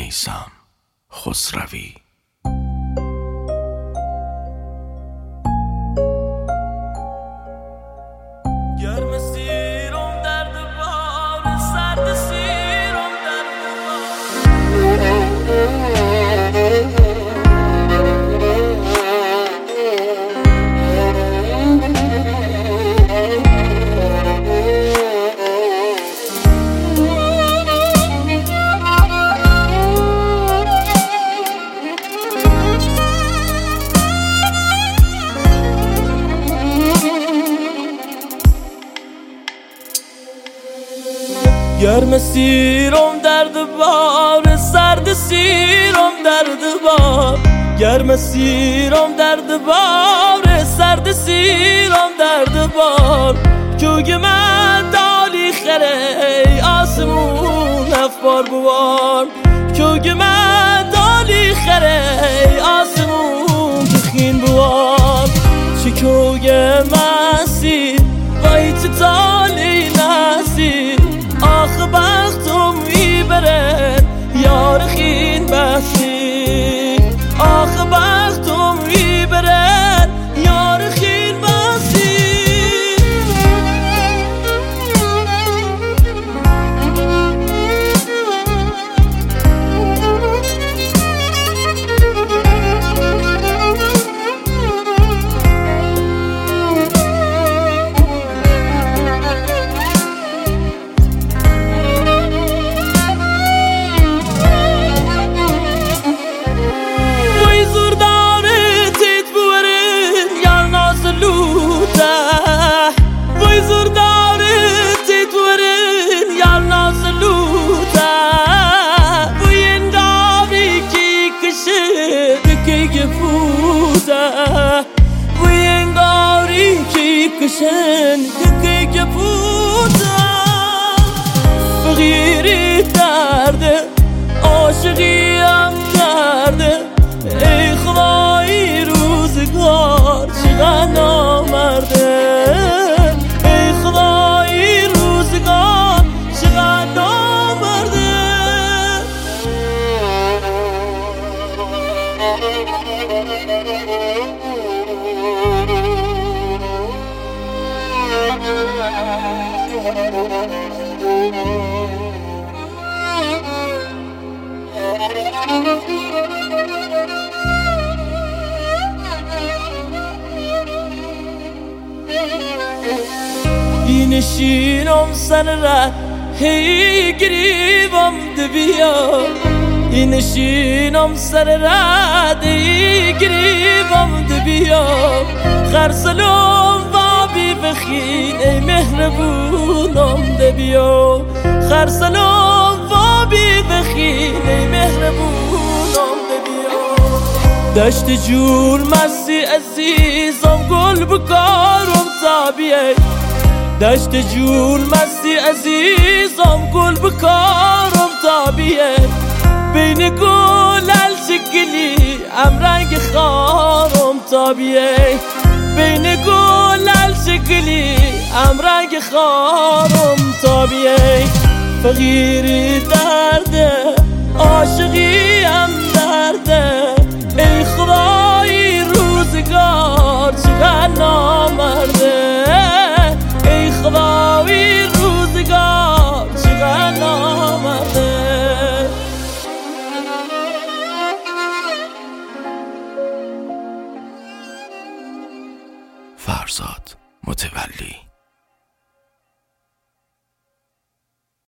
میثم خسروی. گرم سیرم درد بار، سرد سیرم درد گرم سیرم درد بار، سرد سیرم درد بار. گرم سیرم درد بار، سرد سیرم درد بار. کوگ من دالی خره آسمون افبار بوار. کوگ من دالی خره آسمون بخین بوار. چه کوگ مسی وای چه تالی نسی. آخ بختم میبرد یار خین بسی. آخ بختم میبرد یار خین بسی. کشن که بودم فقیری درده عاشقی هم کرده. ای خدای روزگار چقدر نامرده. ای خدای روزگار چقدر نامرده. نشینم سر ره هی گریبم دبیا. نشینم سر ره هی گریبم دبیا. خرسلم بابی بخین ای مهربونم دبیا. خرسلم بابی بخین ای مهربونم دبیا. دشت جول مسی عزیزم گل بکارم تابیه. دشت جول مستی عزیزم گل بکارم تابیه. بین گل الشکلی ام رنگ خارم تابیه. بین گل الشکلی ام رنگ خارم تابیه. فقیری درده عاشقی هم درده. ای خدای روزگار چقدر نامرده. ای خدای روزگار چقدر نامرده. فرزاد متولی.